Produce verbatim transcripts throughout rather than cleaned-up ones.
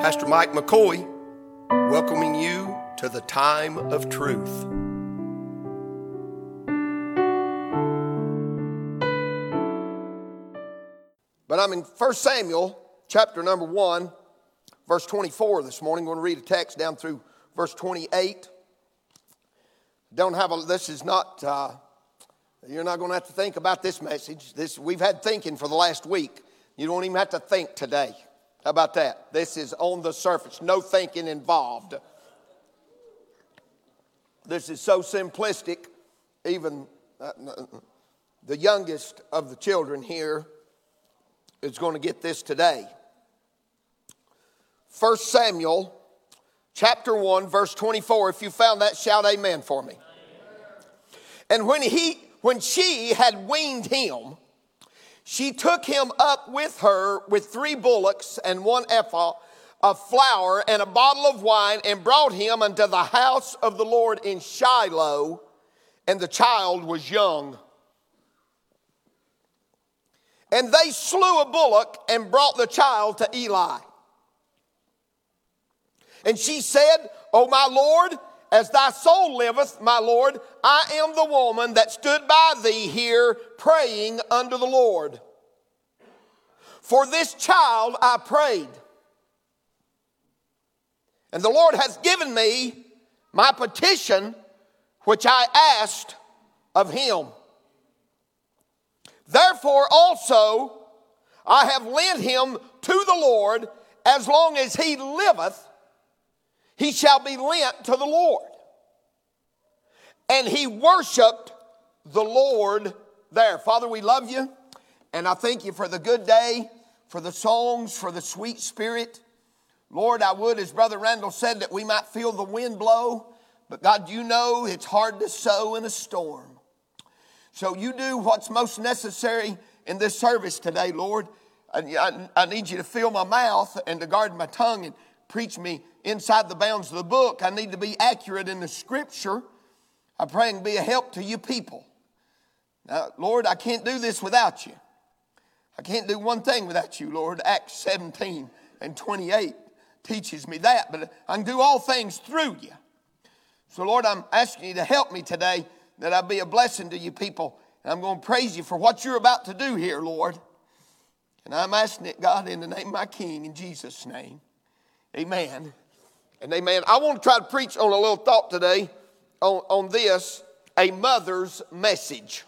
Pastor Mike McCoy, welcoming you to the time of truth. But I'm in First Samuel, chapter number one, verse twenty-four this morning. I'm going to read a text down through verse twenty-eight. Don't have a, this is not, uh, you're not going to have to think about this message. This, we've had thinking for the last week. You don't even have to think today. How about that? This is on the surface. No thinking involved. This is so simplistic. Even uh, the youngest of the children here is going to get this today. First Samuel chapter one, verse twenty-four. If you found that, shout amen for me. And when he, when she had weaned him, she took him up with her with three bullocks and one ephah of flour and a bottle of wine, and brought him unto the house of the Lord in Shiloh, and the child was young. And they slew a bullock and brought the child to Eli. And she said, O my Lord, as thy soul liveth, my Lord, I am the woman that stood by thee here praying unto the Lord. For this child I prayed. And the Lord hath given me my petition which I asked of him. Therefore also I have lent him to the Lord. As long as he liveth, he shall be lent to the Lord. And he worshiped the Lord there. Father, we love you. And I thank you for the good day, for the songs, for the sweet spirit. Lord, I would, as Brother Randall said, that we might feel the wind blow. But God, you know it's hard to sow in a storm. So you do what's most necessary in this service today, Lord. I, I, I need you to fill my mouth and to guard my tongue and preach me inside the bounds of the book. I need to be accurate in the scripture. I pray and be a help to you people. Now, Lord, I can't do this without you. I can't do one thing without you, Lord. Acts seventeen and twenty-eight teaches me that. But I can do all things through you. So, Lord, I'm asking you to help me today, that I be a blessing to you people. And I'm going to praise you for what you're about to do here, Lord. And I'm asking it, God, in the name of my King, in Jesus' name. Amen and amen. I want to try to preach on a little thought today on, on this, a mother's message.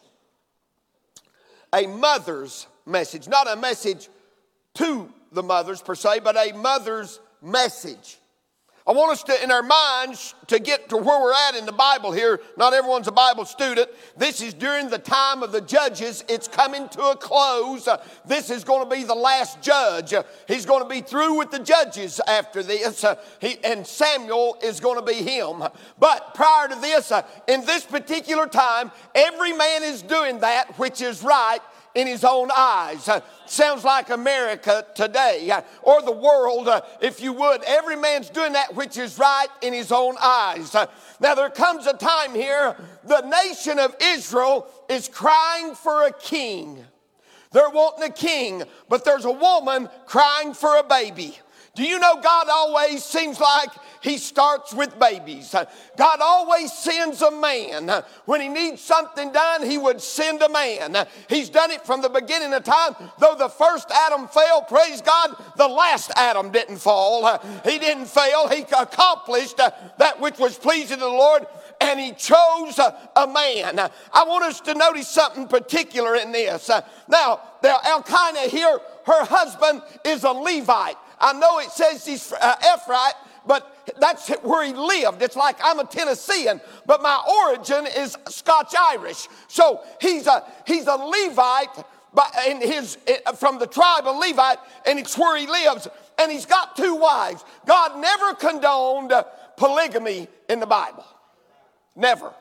A mother's message. Not a message to the mothers per se, but a mother's message. I want us to, in our minds, to get to where we're at in the Bible here. Not everyone's a Bible student. This is during the time of the judges. It's coming to a close. Uh, this is going to be the last judge. Uh, he's going to be through with the judges after this. Uh, he, and Samuel is going to be him. But prior to this, uh, in this particular time, every man is doing that which is right in his own eyes. Uh, sounds like America today, uh, or the world, uh, if you would. Every man's doing that which is right in his own eyes. Uh, now there comes a time here, the nation of Israel is crying for a king. They're wanting a king, but there's a woman crying for a baby. Do you know God always seems like he starts with babies? God always sends a man. When he needs something done, he would send a man. He's done it from the beginning of time. Though the first Adam fell, praise God, the last Adam didn't fall. He didn't fail. He accomplished that which was pleasing to the Lord, and he chose a man. I want us to notice something particular in this. Now, Elkanah here, her husband is a Levite. I know it says he's uh, Ephraim, but that's where he lived. It's like I'm a Tennessean, but my origin is Scotch-Irish. So he's a he's a Levite, but in his from the tribe of Levite, and it's where he lives. And he's got two wives. God never condoned polygamy in the Bible. Never.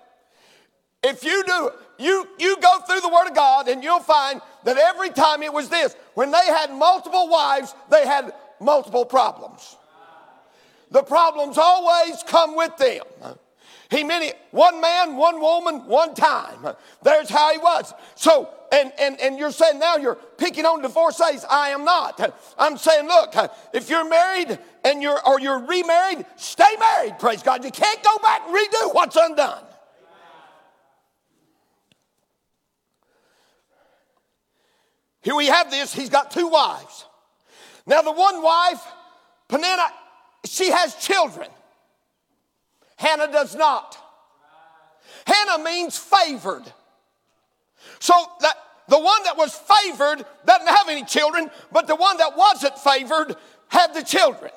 If you do, you you go through the Word of God, and you'll find that every time it was this: when they had multiple wives, they had multiple problems. The problems always come with them. He meant it one man, one woman, one time. There's how he was. So, and, and, and you're saying now you're picking on divorcees. I am not. I'm saying, look, if you're married and you're or you're remarried, stay married, praise God. You can't go back and redo what's undone. Here we have this, he's got two wives. Now the one wife, Peninnah, she has children. Hannah does not. Hannah means favored. So that the one that was favored doesn't have any children, but the one that wasn't favored had the children.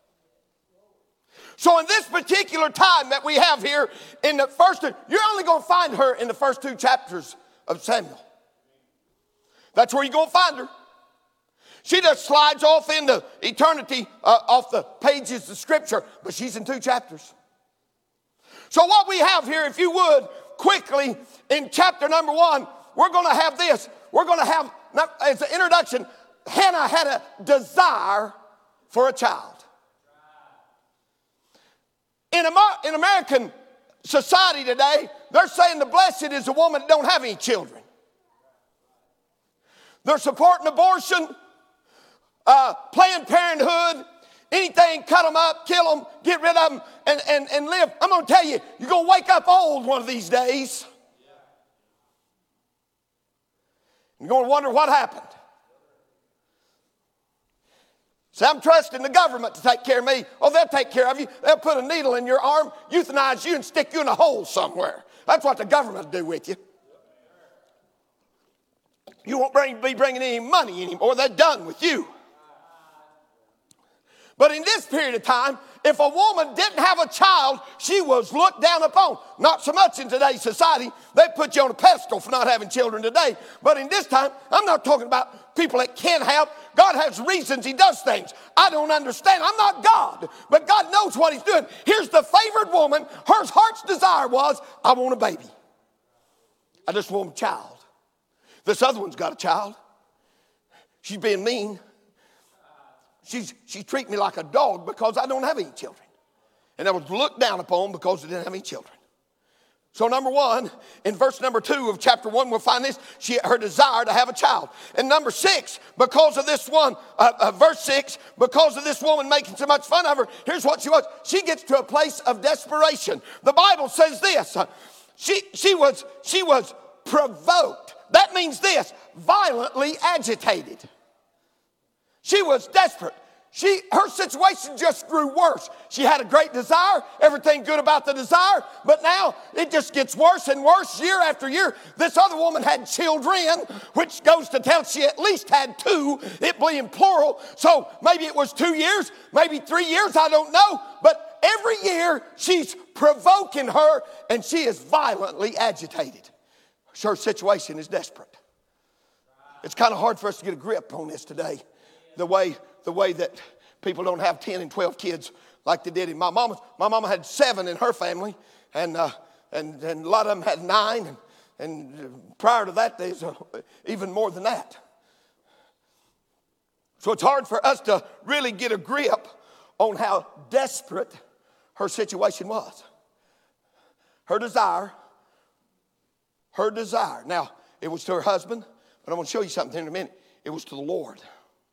So in this particular time that we have here in the first, you're only going to find her in the first two chapters of Samuel. That's where you're going to find her. She just slides off into eternity, uh, off the pages of Scripture, but she's in two chapters. So what we have here, if you would, quickly, in chapter number one, we're going to have this. We're going to have, as an introduction, Hannah had a desire for a child. In, Amer- in American society today, they're saying the blessed is a woman that don't have any children. They're supporting abortion, uh, Planned Parenthood, anything, cut them up, kill them, get rid of them, and, and, and live. I'm going to tell you, you're going to wake up old one of these days. You're going to wonder what happened. See, I'm trusting the government to take care of me. Oh, they'll take care of you. They'll put a needle in your arm, euthanize you, and stick you in a hole somewhere. That's what the government will do with you. You won't bring, be bringing any money anymore. They're done with you. But in this period of time, if a woman didn't have a child, she was looked down upon. Not so much in today's society. They put you on a pedestal for not having children today. But in this time, I'm not talking about people that can have. God has reasons he does things. I don't understand. I'm not God. But God knows what he's doing. Here's the favored woman. Her heart's desire was, I want a baby. I just want a child. This other one's got a child. She's being mean. She's, she's treating me like a dog because I don't have any children. And I was looked down upon because I didn't have any children. So number one, in verse number two of chapter one, we'll find this. She, her desire to have a child. And number six, because of this one, uh, uh, verse six, because of this woman making so much fun of her, here's what she was. She gets to a place of desperation. The Bible says this. Uh, she, she was, she was provoked. That means this, violently agitated. She was desperate. She, her situation just grew worse. She had a great desire, everything good about the desire, but now it just gets worse and worse year after year. This other woman had children, which goes to tell she at least had two, it being plural. So maybe it was two years, maybe three years, I don't know. But every year she's provoking her and she is violently agitated. Her situation is desperate. It's kind of hard for us to get a grip on this today. The way, the way that people don't have ten and twelve kids like they did in my mama's. My mama had seven in her family, and uh, and, and a lot of them had nine, and, and prior to that, there's uh, even more than that. So it's hard for us to really get a grip on how desperate her situation was. Her desire, her desire. Now, it was to her husband, but I want to show you something in a minute. It was to the Lord.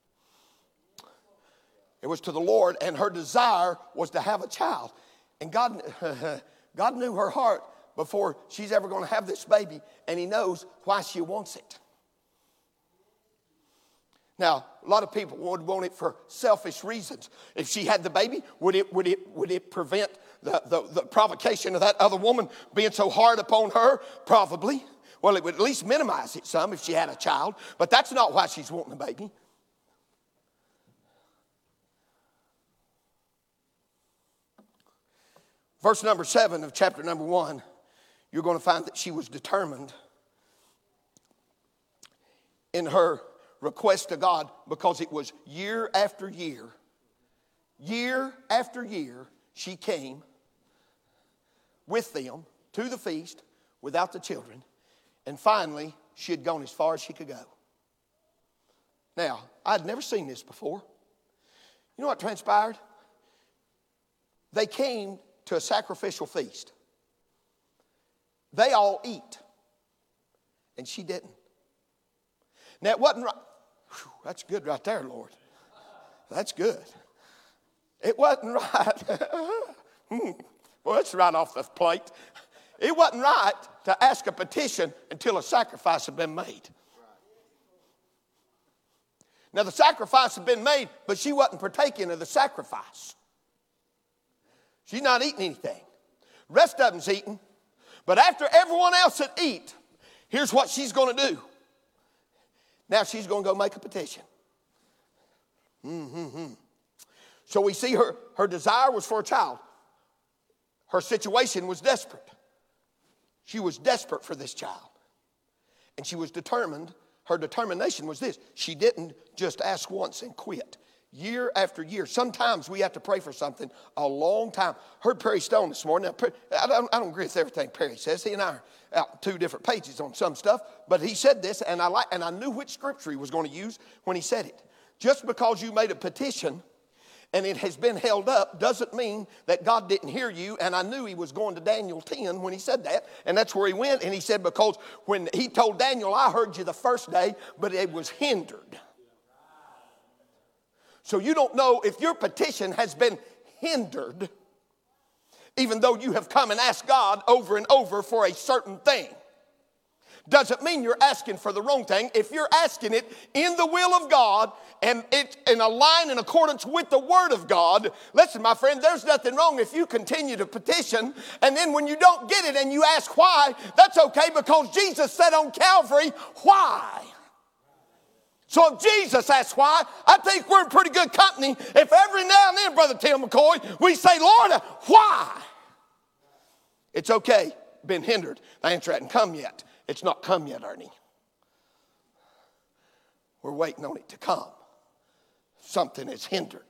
It was to the Lord, and her desire was to have a child. And God, God knew her heart before she's ever going to have this baby, and he knows why she wants it. Now, a lot of people would want it for selfish reasons. If she had the baby, would it, would it, would it prevent the, the, the provocation of that other woman being so hard upon her? Probably. Well, it would at least minimize it some if she had a child, but that's not why she's wanting a baby. Verse number seven of chapter number one, you're going to find that she was determined in her request to God because it was year after year, year after year, she came with them to the feast without the children, and finally she had gone as far as she could go. Now, I'd never seen this before. You know what transpired? They came to a sacrificial feast. They all eat, and she didn't. Now, it wasn't right. Whew, that's good right there, Lord. That's good. It wasn't right. Well, it's right off the plate. It wasn't right to ask a petition until a sacrifice had been made. Now, the sacrifice had been made, but she wasn't partaking of the sacrifice. She's not eating anything. Rest of them's eating. But after everyone else had eat, here's what she's going to do. Now she's going to go make a petition. Mm-hmm. So we see her, her desire was for a child. Her situation was desperate. She was desperate for this child. And she was determined. Her determination was this. She didn't just ask once and quit. Year after year. Sometimes we have to pray for something a long time. Heard Perry Stone this morning. Now, I, don't, I don't agree with everything Perry says. He and I are out two different pages on some stuff. But he said this, and I, like, and I knew which scripture he was going to use when he said it. Just because you made a petition and it has been held up doesn't mean that God didn't hear you. And I knew he was going to Daniel ten when he said that. And that's where he went. And he said, because when he told Daniel, I heard you the first day, but it was hindered. So you don't know if your petition has been hindered, even though you have come and asked God over and over for a certain thing. Doesn't mean you're asking for the wrong thing. If you're asking it in the will of God and it's in a line in accordance with the Word of God, listen, my friend, there's nothing wrong if you continue to petition, and then when you don't get it and you ask why, that's okay, because Jesus said on Calvary, why? So if Jesus asks why, I think we're in pretty good company if every now and then, Brother Tim McCoy, we say, Lord, why? It's okay, been hindered. The answer hasn't come yet. It's not come yet, Ernie. We're waiting on it to come. Something is hindered.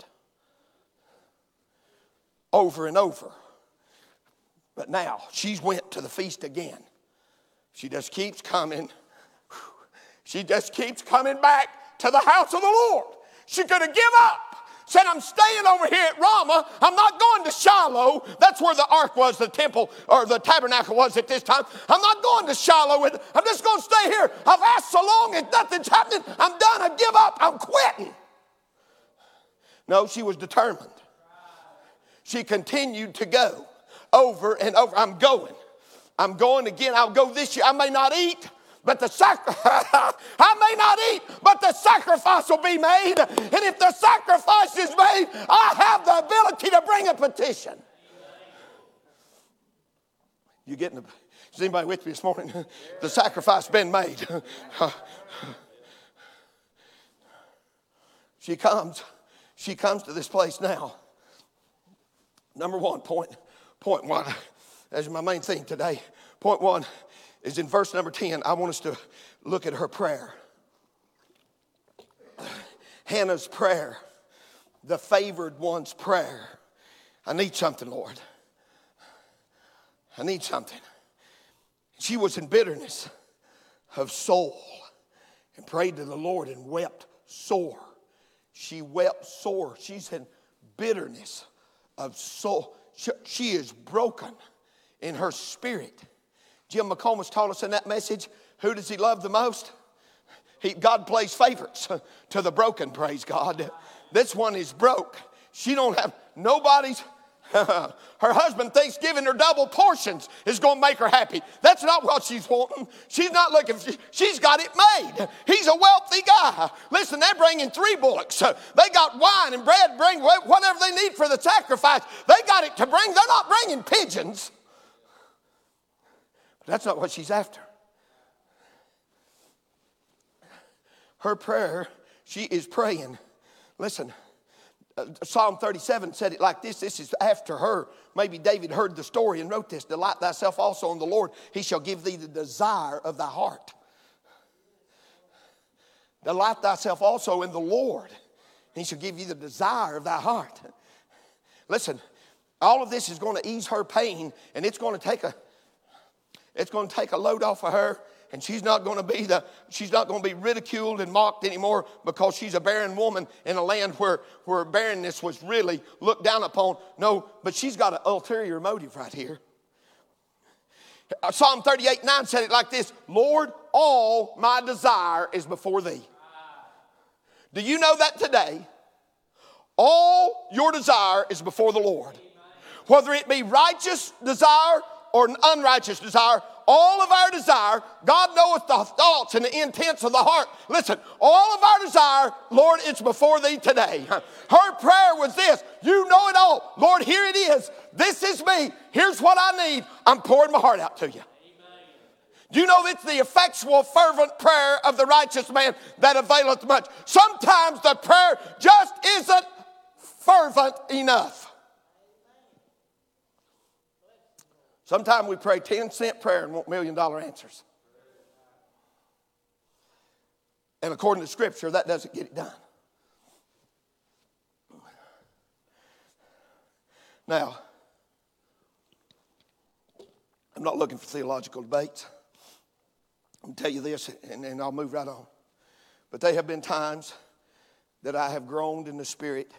Over and over. But now, she's went to the feast again. She just keeps coming. She just keeps coming back to the house of the Lord. She could have given up. Said, I'm staying over here at Ramah. I'm not going to Shiloh. That's where the ark was, the temple, or the tabernacle was at this time. I'm not going to Shiloh with it. I'm just going to stay here. I've asked so long and nothing's happening. I'm done. I give up. I'm quitting. No, she was determined. She continued to go over and over. I'm going. I'm going again. I'll go this year. I may not eat. But the sacri- I may not eat, but the sacrifice will be made. And if the sacrifice is made, I have the ability to bring a petition. You getting? The, is anybody with me this morning? The sacrifice been made. She comes. She comes to this place now. Number one point. Point one. That's my main thing today. Point one is in verse number ten. I want us to look at her prayer. Hannah's prayer. The favored one's prayer. I need something, Lord. I need something. She was in bitterness of soul and prayed to the Lord and wept sore. She wept sore. She's in bitterness of soul. She, she is broken in her spirit. Jim McComas taught us in that message, who does he love the most? He, God plays favorites to the broken, praise God. This one is broke. She don't have, nobody's, her husband thinks giving her double portions is going to make her happy. That's not what she's wanting. She's not looking, she, she's got it made. He's a wealthy guy. Listen, they're bringing three bullocks. They got wine and bread, bring whatever they need for the sacrifice. They got it to bring. They're not bringing pigeons. That's not what she's after. Her prayer, she is praying. Listen, uh, Psalm thirty-seven said it like this. This is after her. Maybe David heard the story and wrote this. Delight thyself also in the Lord. He shall give thee the desire of thy heart. Delight thyself also in the Lord. He shall give you the desire of thy heart. Listen, all of this is going to ease her pain, and it's going to take a It's going to take a load off of her, and she's not going to be the she's not going to be ridiculed and mocked anymore because she's a barren woman in a land where, where barrenness was really looked down upon. No, but she's got an ulterior motive right here. Psalm thirty-eight nine said it like this: Lord, all my desire is before thee. Do you know that today? All your desire is before the Lord. Whether it be righteous desire or an unrighteous desire, all of our desire, God knoweth the thoughts and the intents of the heart. Listen, all of our desire, Lord, it's before thee today. Her prayer was this: you know it all. Lord, here it is. This is me. Here's what I need. I'm pouring my heart out to you. Do you know it's the effectual, fervent prayer of the righteous man that availeth much? Sometimes the prayer just isn't fervent enough. Sometimes we pray ten cent prayer and want million dollar answers. And according to Scripture, that doesn't get it done. Now, I'm not looking for theological debates. I'll tell you this, and then I'll move right on. But there have been times that I have groaned in the Spirit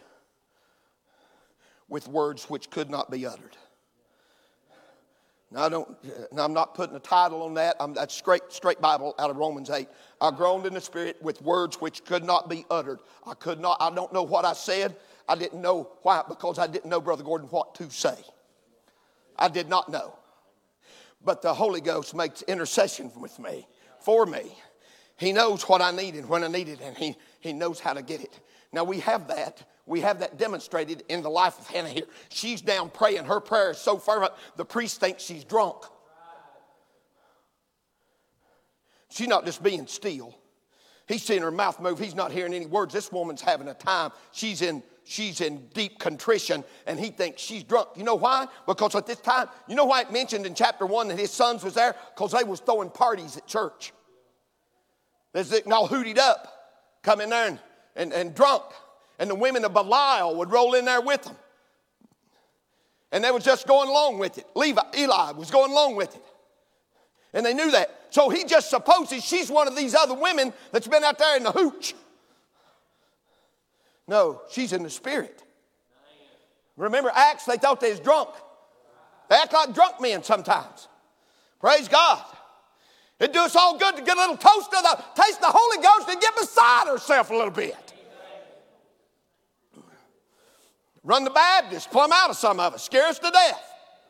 with words which could not be uttered. Now, I don't, now I'm not putting a title on that. I'm, that's straight, straight Bible out of Romans eight. I groaned in the Spirit with words which could not be uttered. I could not, I don't know what I said. I didn't know why, because I didn't know, Brother Gordon, what to say. I did not know. But the Holy Ghost makes intercession with me, for me. He knows what I need and when I need it, and he, he knows how to get it. Now, we have that. We have that demonstrated in the life of Hannah here. She's down praying. Her prayer is so fervent, the priest thinks she's drunk. She's not just being still. He's seeing her mouth move. He's not hearing any words. This woman's having a time. She's in, she's in deep contrition, and he thinks she's drunk. You know why? Because at this time, you know why it mentioned in chapter one that his sons was there? Because they was throwing parties at church. They're all hootied up, come in there and, and, and drunk. And the women of Belial would roll in there with them. And they was just going along with it. Levi, Eli was going along with it. And they knew that. So he just supposes she's one of these other women that's been out there in the hooch. No, she's in the Spirit. Remember Acts, they thought they was drunk. They act like drunk men sometimes. Praise God. It'd do us all good to get a little toast of the taste of the Holy Ghost and get beside herself a little bit. Run the Baptist, plumb out of some of us, scare us to death.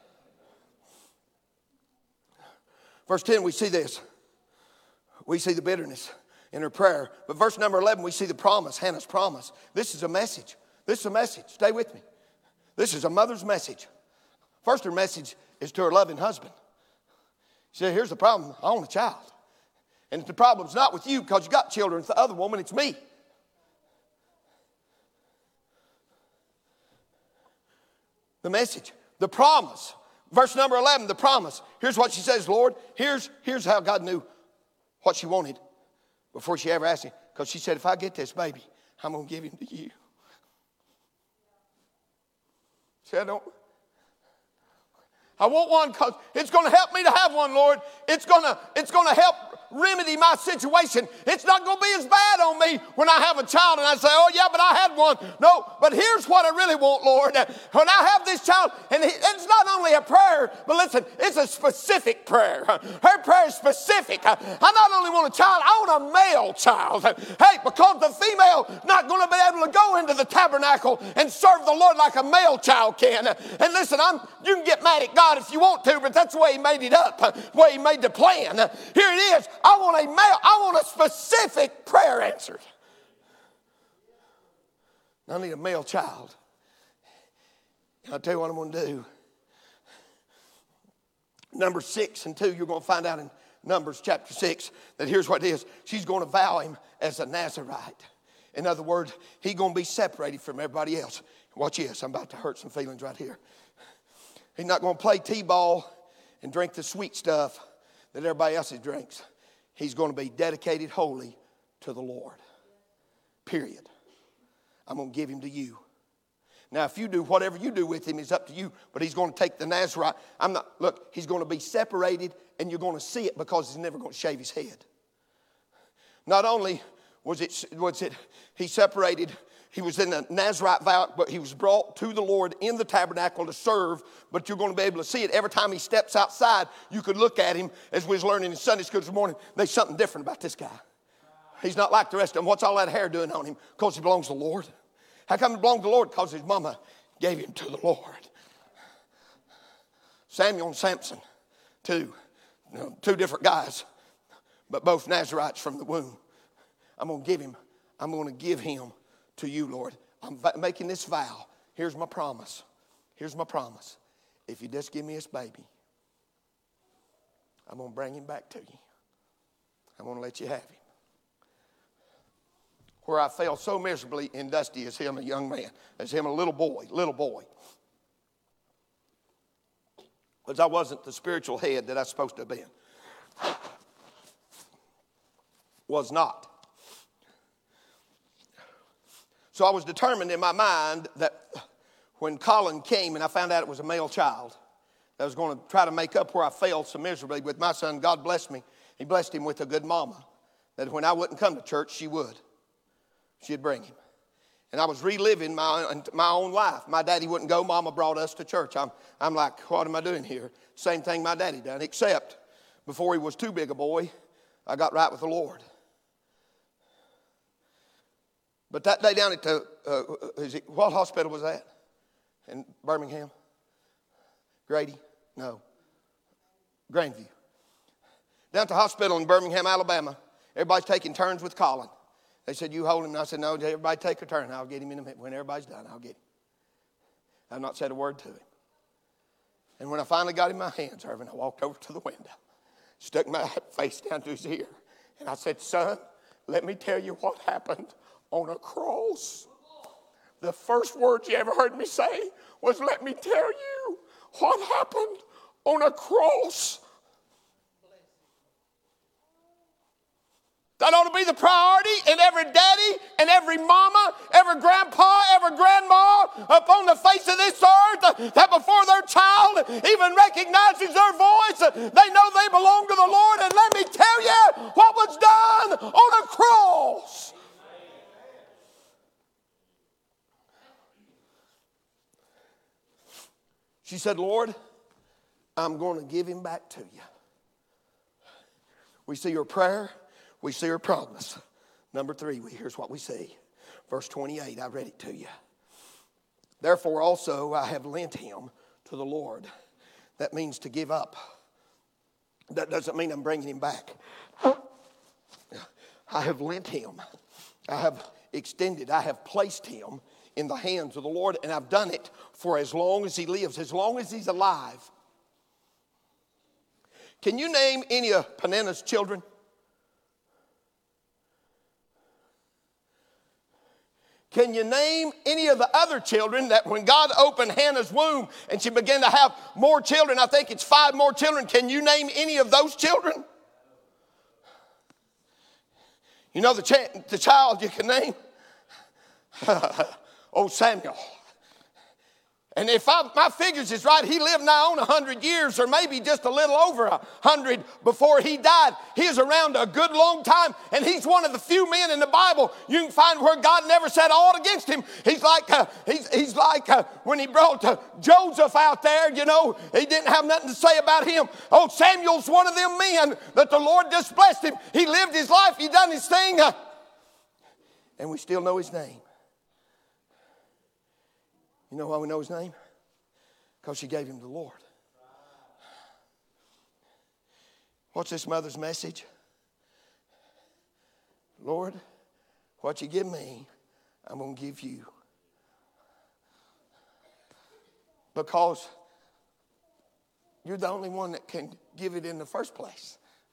Verse ten, we see this. We see the bitterness in her prayer. But verse number eleven, we see the promise, Hannah's promise. This is a message. This is a message. Stay with me. This is a mother's message. First, her message is to her loving husband. She said, here's the problem. I want a child. And the problem's not with you because you got children. It's the other woman. It's me. The message, the promise. Verse number eleven, the promise. Here's what she says, Lord. Here's, here's how God knew what she wanted before she ever asked him. Because she said, if I get this baby, I'm going to give him to you. She said, I don't. I want one because it's going to help me to have one, Lord. It's going to, it's going to help remedy my situation. It's not going to be as bad on me when I have a child and I say, oh yeah, but I had one. No, but here's what I really want, Lord. When I have this child, and it's not only a prayer, but listen, it's a specific prayer. Her prayer is specific. I not only want a child, I want a male child. Hey, because the female not going to be able to go into the tabernacle and serve the Lord like a male child can. And listen, I'm, you can get mad at God if you want to, but that's the way he made it up, the way he made the plan. Here it is. I want a male, I want a specific prayer answered. I need a male child. And I'll tell you what I'm going to do. Number six and two, you're going to find out in Numbers chapter six that here's what it is. She's going to vow him as a Nazirite. In other words, he's going to be separated from everybody else. Watch this. I'm about to hurt some feelings right here. He's not going to play t-ball and drink the sweet stuff that everybody else drinks. He's going to be dedicated wholly to the Lord. Period. I'm going to give him to you. Now, if you do whatever you do with him, it's up to you. But he's going to take the Nazarite. I'm not, look, he's going to be separated, and you're going to see it because he's never going to shave his head. Not only was it, was it he separated, he was in the Nazarite vow, but he was brought to the Lord in the tabernacle to serve. But you're going to be able to see it every time he steps outside. You could look at him, as we was learning in Sunday school this morning. There's something different about this guy. He's not like the rest of them. What's all that hair doing on him? Because he belongs to the Lord. How come it belonged to the Lord? Because his mama gave him to the Lord. Samuel and Samson, two, you know, two different guys, but both Nazarites from the womb. I'm going to give him, I'm going to give him to you, Lord. I'm making this vow. Here's my promise. Here's my promise. If you just give me this baby, I'm going to bring him back to you. I'm going to let you have him. Where I failed so miserably in Dusty as him a young man, as him a little boy, little boy. Because I wasn't the spiritual head that I was supposed to have been. Was not. So I was determined in my mind that when Colin came and I found out it was a male child, I was going to try to make up where I failed so miserably with my son. God blessed me. He blessed him with a good mama. That when I wouldn't come to church, she would. She'd bring him. And I was reliving my, my own life. My daddy wouldn't go. Mama brought us to church. I'm, I'm like, what am I doing here? Same thing my daddy done, except before he was too big a boy, I got right with the Lord. But that day down at the, uh, is it, what hospital was that? In Birmingham? Grady? No. Grandview. Down at the hospital in Birmingham, Alabama, everybody's taking turns with Colin. They said, you hold him. And I said, no, everybody take a turn. I'll get him in a minute. When everybody's done, I'll get him. I've not said a word to him. And when I finally got him in my hands, Irvin, I walked over to the window, stuck my face down to his ear, and I said, son, let me tell you what happened on a cross. The first words you ever heard me say was, let me tell you what happened on a cross. That ought to be the priority in every daddy and every mama, every grandpa, every grandma upon the face of this earth, that before their child even recognizes their voice, they know they belong to the Lord. And let me tell you what was done on a cross. She said, Lord, I'm going to give him back to you. We see her prayer. We see her promise. Number three, here's what we see. Verse twenty-eight, I read it to you. Therefore also I have lent him to the Lord. That means to give up. That doesn't mean I'm bringing him back. I have lent him. I have extended. I have placed him in the hands of the Lord, and I've done it for as long as he lives, as long as he's alive. Can you name any of Peninnah's children? Can you name any of the other children that when God opened Hannah's womb and she began to have more children, I think it's five more children, can you name any of those children? You know the, ch- the child you can name? Oh, Samuel. And if I, my figures is right, he lived now on one hundred years or maybe just a little over one hundred before he died. He is around a good long time, and he's one of the few men in the Bible you can find where God never said aught against him. He's like, uh, he's, he's like uh, when he brought uh, Joseph out there, you know, he didn't have nothing to say about him. Oh, Samuel's one of them men that the Lord just blessed him. He lived his life. He done his thing, uh, and we still know his name. You know why we know his name? Because she gave him to the Lord. What's this mother's message? Lord, what you give me, I'm going to give you. Because you're the only one that can give it in the first place.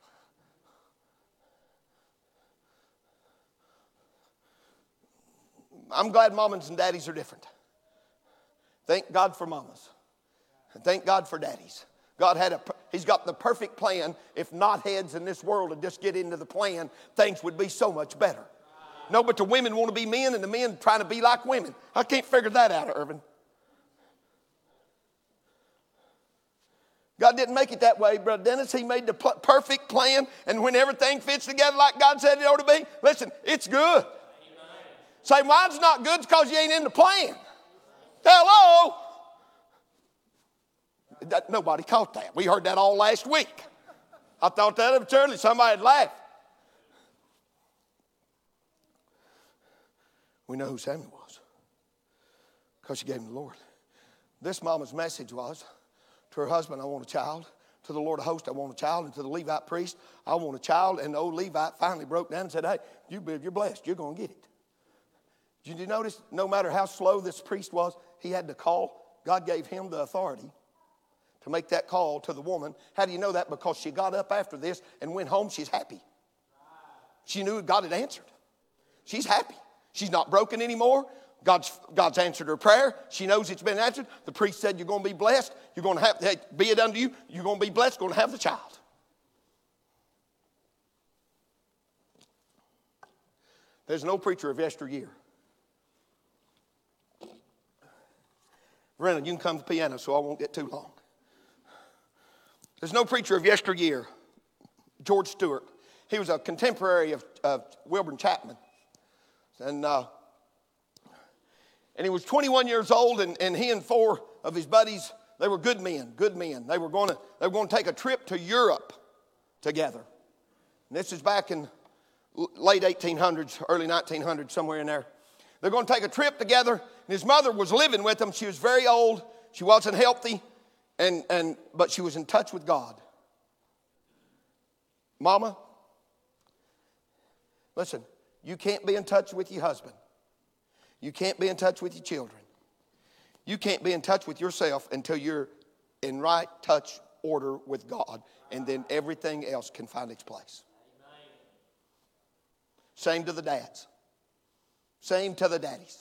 I'm glad mamas and daddies are different. Thank God for mamas. And thank God for daddies. God had a, he's got the perfect plan. If knotheads in this world would just get into the plan, things would be so much better. No, but the women want to be men and the men trying to be like women. I can't figure that out, Irvin. God didn't make it that way, Brother Dennis. He made the pl- perfect plan, and when everything fits together like God said it ought to be, listen, it's good. Amen. Say, mine's not good because you ain't in the plan. Hello? That, nobody caught that. We heard that all last week. I thought that was early. Somebody had laughed. We know who Samuel was. Because she gave him the Lord. This mama's message was to her husband, I want a child. To the Lord of hosts, I want a child. And to the Levite priest, I want a child. And the old Levite finally broke down and said, hey, you, you're blessed. You're going to get it. Did you notice no matter how slow this priest was, he had to call. God gave him the authority to make that call to the woman. How do you know that? Because she got up after this and went home. She's happy. She knew God had answered. She's happy. She's not broken anymore. God's, God's answered her prayer. She knows it's been answered. The priest said, you're going to be blessed. You're going to have, hey, be it unto you. You're going to be blessed. Going to have the child. There's no preacher of yesteryear. Brennan, you can come to the piano so I won't get too long. There's no preacher of yesteryear. George Stewart. He was a contemporary of, of Wilburn Chapman. And uh, and he was twenty-one years old, and, and he and four of his buddies, they were good men, good men. They were going to they were going to take a trip to Europe together. And this is back in late eighteen hundreds, early nineteen hundreds, somewhere in there. They're going to take a trip together, and his mother was living with them. She was very old. She wasn't healthy, and, and but she was in touch with God. Mama, listen, you can't be in touch with your husband. You can't be in touch with your children. You can't be in touch with yourself until you're in right touch order with God, and then everything else can find its place. Amen. Same to the dads. Same to the daddies.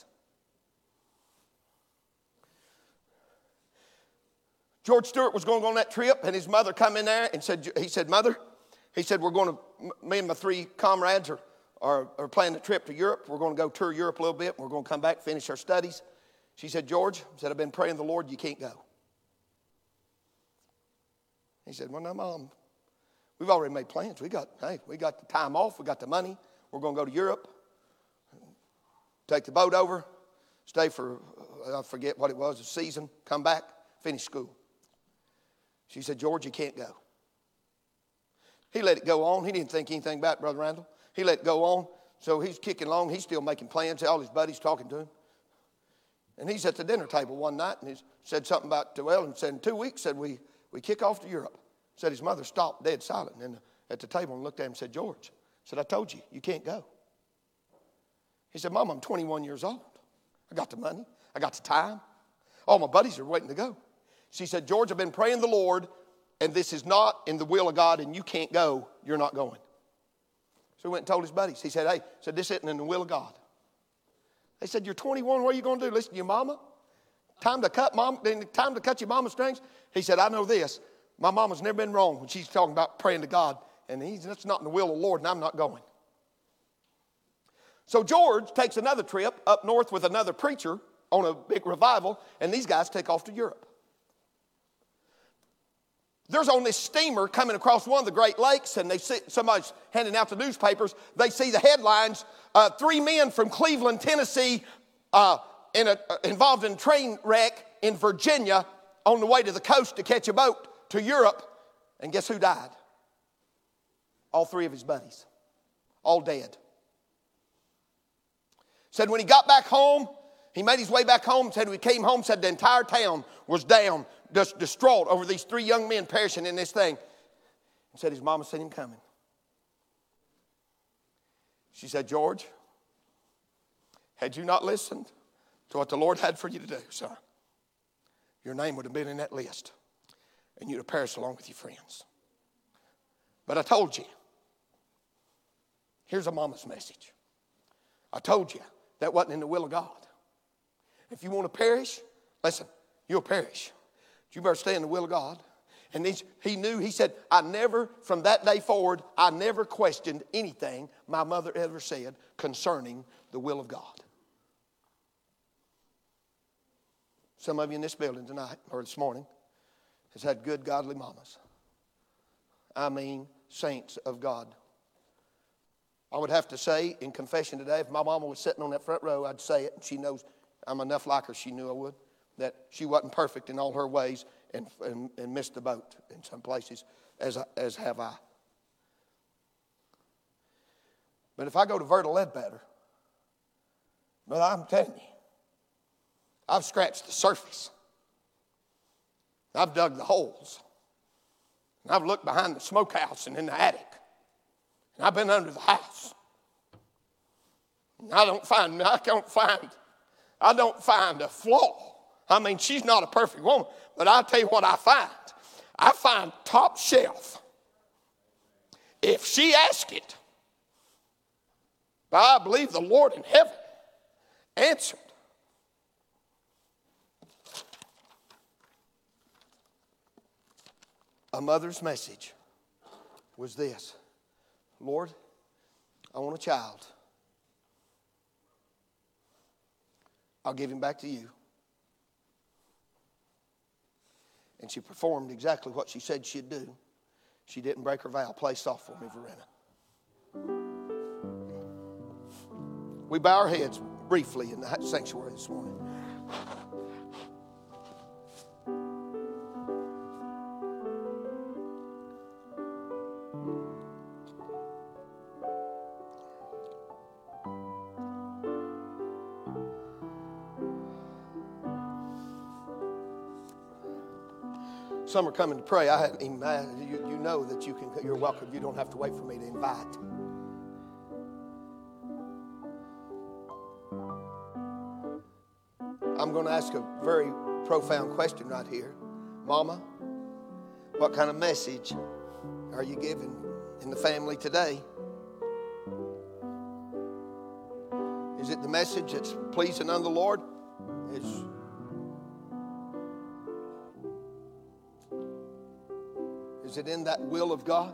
George Stewart was going to go on that trip, and his mother come in there and said, he said, Mother, he said, we're going to, me and my three comrades are, are, are planning a trip to Europe. We're going to go tour Europe a little bit. We're going to come back, finish our studies. She said, George, said, I've been praying the Lord, you can't go. He said, well, no, Mom, we've already made plans. We got, hey, we got the time off. We got the money. We're going to go to Europe, take the boat over, stay for, I forget what it was, a season, come back, finish school. She said, George, you can't go. He let it go on. He didn't think anything about it, Brother Randall. He let it go on. So he's kicking along. He's still making plans. All his buddies talking to him. And he's at the dinner table one night, and he said something about, well, and said in two weeks, said, we, we kick off to Europe. Said his mother stopped dead silent and at the table and looked at him and said, George, said, I told you, you can't go. He said, Mom, I'm twenty-one years old. I got the money. I got the time. All my buddies are waiting to go. She said, George, I've been praying the Lord, and this is not in the will of God, and you can't go. You're not going. So he went and told his buddies. He said, hey, said, this isn't in the will of God. They said, you're twenty-one. What are you going to do? Listen to your mama? Time to cut mom, time to cut your mama's strings? He said, I know this. My mama's never been wrong when she's talking about praying to God. And he's, that's not in the will of the Lord, and I'm not going. So George takes another trip up north with another preacher on a big revival, and these guys take off to Europe. There's on this steamer coming across one of the Great Lakes, and they see somebody's handing out the newspapers. They see the headlines, uh, three men from Cleveland, Tennessee, uh, in a, uh, involved in a train wreck in Virginia on the way to the coast to catch a boat to Europe. And guess who died? All three of his buddies, all dead. Said when he got back home, he made his way back home, said when he came home, said the entire town was down, just distraught over these three young men perishing in this thing. And said his mama seen him coming. She said, George, had you not listened to what the Lord had for you to do, son, your name would have been in that list, and you'd have perished along with your friends. But I told you, here's a mama's message. I told you that wasn't in the will of God. If you want to perish, listen, you'll perish. But you better stay in the will of God. And these, he knew, he said, I never, from that day forward, I never questioned anything my mother ever said concerning the will of God. Some of you in this building tonight, or this morning, has had good, godly mamas. I mean, saints of God. I would have to say in confession today, if my mama was sitting on that front row, I'd say it. And she knows I'm enough like her, she knew I would. That she wasn't perfect in all her ways and, and, and missed the boat in some places, as, I, as have I. But if I go to Verta Ledbetter, but I'm telling you, I've scratched the surface. I've dug the holes. And I've looked behind the smokehouse and in the attic. And I've been under the house. And I don't find, I don't find, I don't find a flaw. I mean, she's not a perfect woman, but I'll tell you what I find. I find top shelf. If she asks it, I believe the Lord in heaven answered. A mother's message was this: Lord, I want a child. I'll give him back to you. And she performed exactly what she said she'd do. She didn't break her vow. Play soft for me, Verena. We bow our heads briefly in the sanctuary this morning. Some are coming to pray. I hadn't even, you, you know that you can, you're welcome. You don't have to wait for me to invite. I'm going to ask a very profound question right here. Mama, what kind of message are you giving in the family today? Is it the message that's pleasing unto the Lord? It's Is it in that will of God?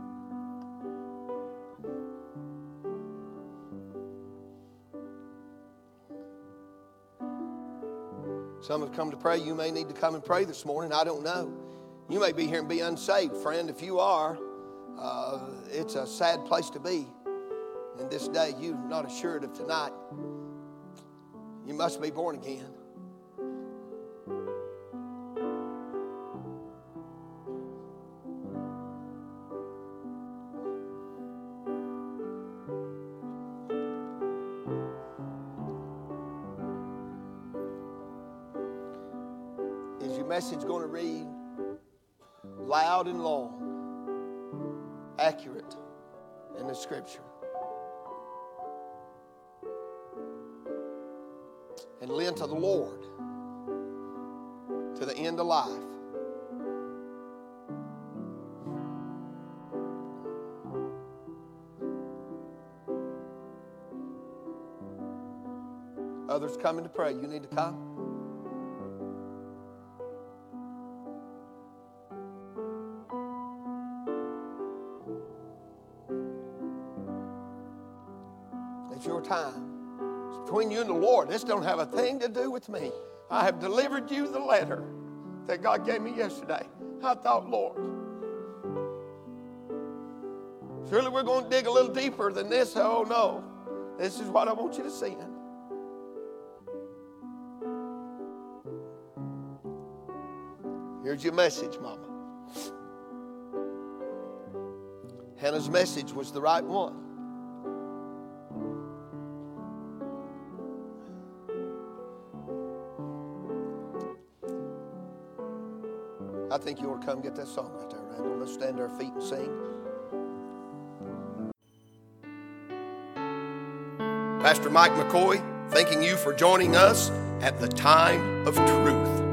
Some have come to pray. You may need to come and pray this morning. I don't know. You may be here and be unsaved. Friend, if you are, uh, it's a sad place to be. And this day, you're not assured of tonight. You must be born again. Message going to read loud and long, accurate in the scripture, and lend to the Lord to the end of life. Others coming to pray. You need to come. It's your time. It's between you and the Lord. This don't have a thing to do with me. I have delivered you the letter that God gave me yesterday. I thought, Lord, surely we're going to dig a little deeper than this. Oh, no. This is what I want you to see. Here's your message, Mama. Hannah's message was the right one. I think you ought to come get that song right there, Randall. Let's stand to our feet and sing. Pastor Mike McCoy, thanking you for joining us at the Time of Truth.